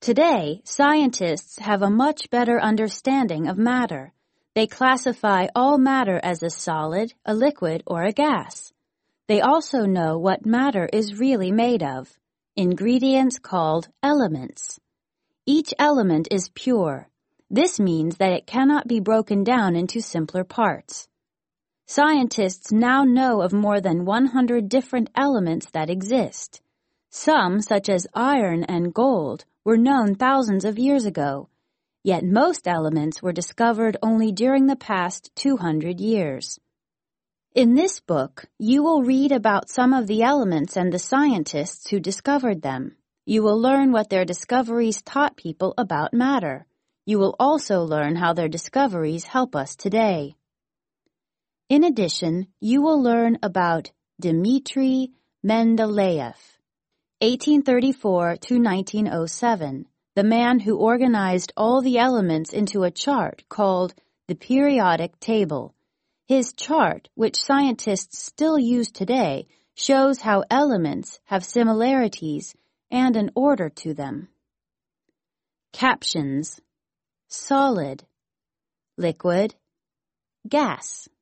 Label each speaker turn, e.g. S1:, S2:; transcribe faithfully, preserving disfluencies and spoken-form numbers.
S1: Today, scientists have a much better understanding of matter. They classify all matter as a solid, a liquid, or a gas. They also know what matter is really made of, ingredients called elements. Each element is pure. This means that it cannot be broken down into simpler parts. Scientists now know of more than one hundred different elements that exist. Some, such as iron and gold, were known thousands of years ago, yet most elements were discovered only during the past two hundred years. In this book, you will read about some of the elements and the scientists who discovered them. You will learn what their discoveries taught people about matter. You will also learn how their discoveries help us today. In addition, you will learn about Dmitri Mendeleev, eighteen thirty-four to nineteen oh seven, the man who organized all the elements into a chart called the periodic table. His chart, which scientists still use today, shows how elements have similarities and an order to them. Captions: solid, liquid, gas.